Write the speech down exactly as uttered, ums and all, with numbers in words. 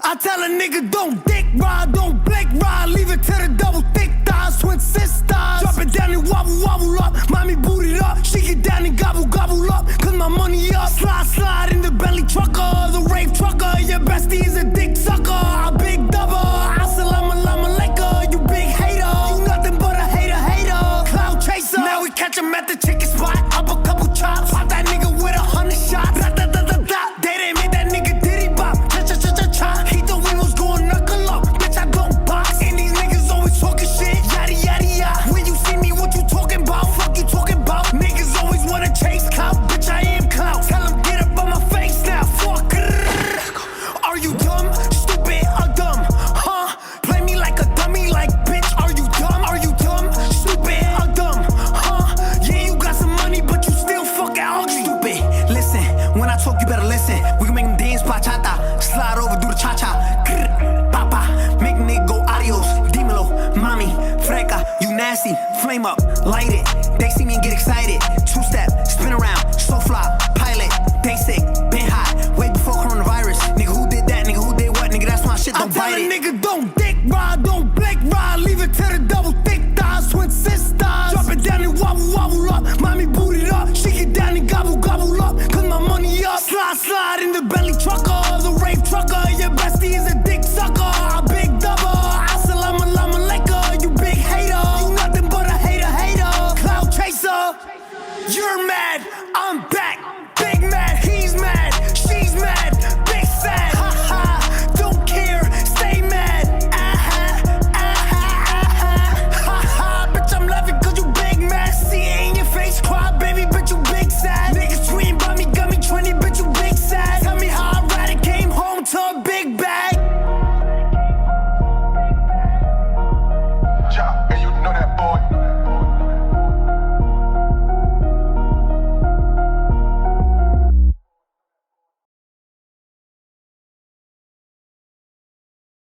I tell a nigga don't dick ride, don't blink ride, leave it to the double thick thighs, twin sisters. Drop it down and wobble, wobble up, mommy boot it up, she get down and gobble, gobble up, cause my money up. Slide, slide in the belly trucker, the rave trucker, your bestie is a dick sucker, a big double. Assalamu alaikum, you big hater, you nothing but a hater, hater, cloud chaser. Now we catch him at the chicken spot, up a couple chops, pop that nigga with a hundred shots. Da, da, da, da, da. They didn't make that nigga diddy bop, cha cha cha cha cha. He thought we was going knuckle up, bitch I don't box. And these niggas always talking shit, yada yada yada. When you see me, what you talking about? Fuck you talking about? Niggas always wanna chase clout, bitch I am clout. Tell him get up on my face now, fuck. Are you dumb, stupid, or dumb? Huh? Play me like a dummy, like bitch. Are you dumb? Are you dumb, stupid, or dumb? Huh? Yeah, you got some money, but you still fucking ugly. Stupid. Listen, when I talk, you better listen. We can make them dance bachata, slide over, do the cha cha. Papa, make nigga go adios. Dímelo, mommy, freca, you nasty. Flame up, light it. They see me and get excited. Two step, spin around.